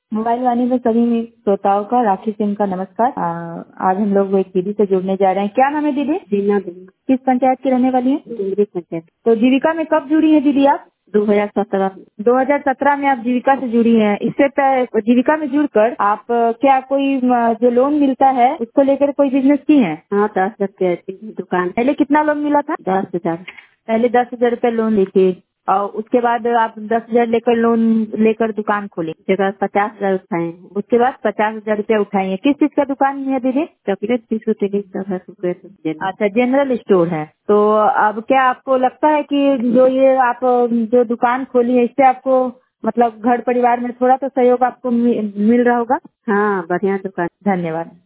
Mobile वाणी में सभी श्रोताओं का राखी सिंह का नमस्कार। आज हम लोग एक दीदी से जुड़ने जा रहे हैं। क्या नाम है दीदी? दीना देवी, किस पंचायत की रहने वाली है? डिंगरी पंचायत, तो जीविका में कब जुड़ी है दीदी आप? 2017। 2017 में आप जीविका से जुड़ी हैं। इससे जीविका में जुड़कर आप क्या कोई जो लोन मिलता है उसको लेकर कोई बिजनेस की हैं? हाँ, 10 रुपये की दुकान, पहले कितना लोन मिला था? 10,000। पहले 10,000 रूपये लोन लेके और उसके बाद आप 10,000 लेकर लोन लेकर दुकान खोले। जगह 50,000 उठाए हैं। उसके बाद 50,000 रूपये उठाई है। किस चीज का दुकान है दीदी? चॉकलेट, बिस्कुट, टेली सब है, चॉकलेट जनरल। अच्छा, जनरल स्टोर है। तो अब क्या आपको लगता है कि जो ये आप जो दुकान खोली है इससे आपको मतलब घर परिवार में थोड़ा तो सहयोग आपको मिल रहा होगा? हाँ, बढ़िया दुकान। धन्यवाद।